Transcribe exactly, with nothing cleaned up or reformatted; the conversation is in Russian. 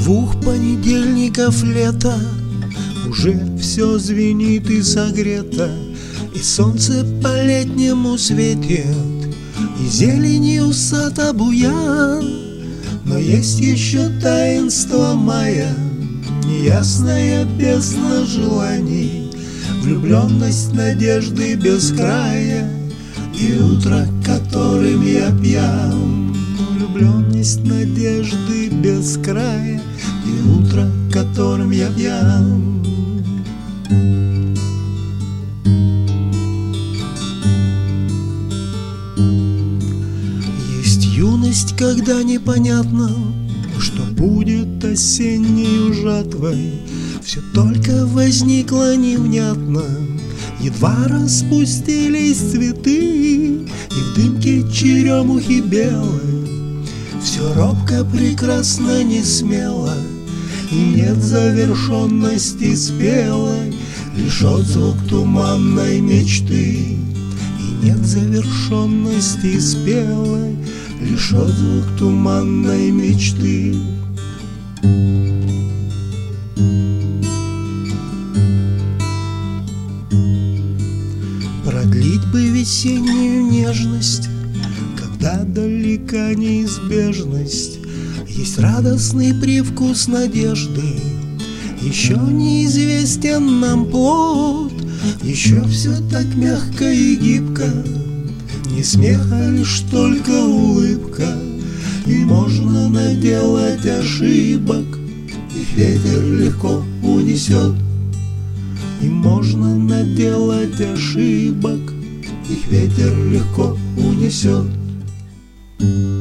двух понедельников лета уже все звенит и согрето, и солнце по-летнему светит, и зеленью сад обуян. Но есть еще таинство мая, неясная бездна желаний, влюбленность надежды без края и утро, которым я пьян. Влюбленность надежды без края и утро, которым я пьян. Есть юность, когда непонятно, что будет осеннею жатвой. Все только возникло невнятно, едва распустились цветы, и в дымке черемухи белой все робко, прекрасно, не смело, и нет завершенности спелой, лишь отзвук туманной мечты. И нет завершенности спелой, лишь отзвук туманной мечты. Продлить бы весеннюю нежность, когда далека неизбежность, есть радостный привкус надежды. Еще неизвестен нам плод, еще все так мягко и гибко, не смех, а лишь только улыбка. И можно наделать ошибок, их ветер легко унесет. И можно наделать ошибок, их ветер легко унесет.